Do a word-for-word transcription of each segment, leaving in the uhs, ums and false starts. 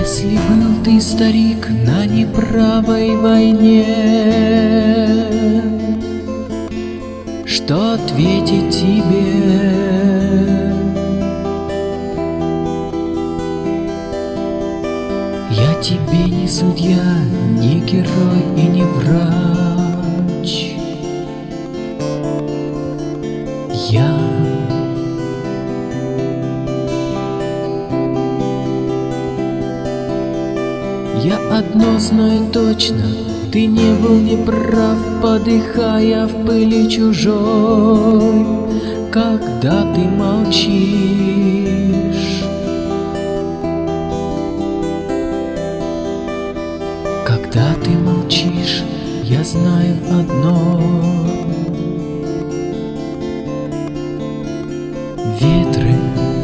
Если был ты старик на неправой войне, что ответить тебе? Я тебе не судья, не герой и не врач. Я Я одно знаю точно, ты не был неправ, подыхая в пыли чужой, когда ты молчишь. Когда ты молчишь, я знаю одно: ветры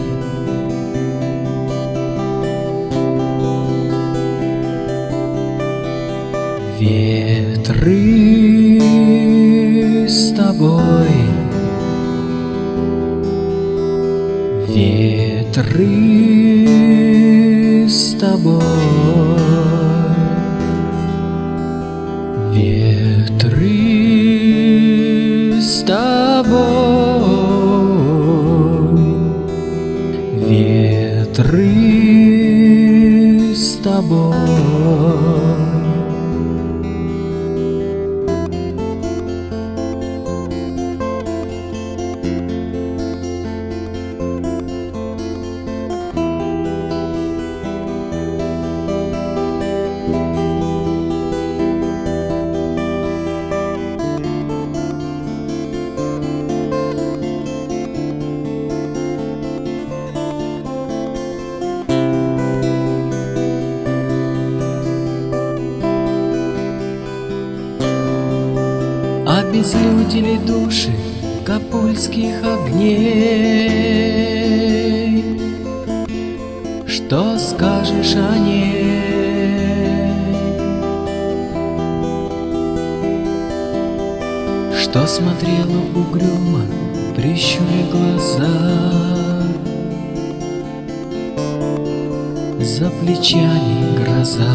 Ветры с тобой, ветры с тобой, ветры с тобой, ветры с тобой. Обезлюдили души капульских огней. Что скажешь о ней? Что смотрела угрюмо, прищуря глаза, за плечами гроза.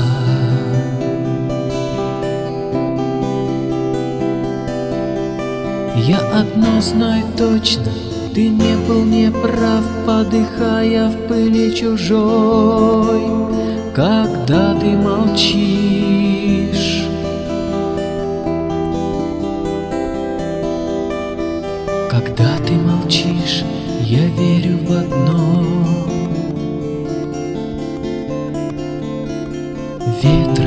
Я одно знаю точно, ты не был неправ, подыхая в пыли чужой, когда ты молчишь. Когда ты молчишь, я верю в одно: ветер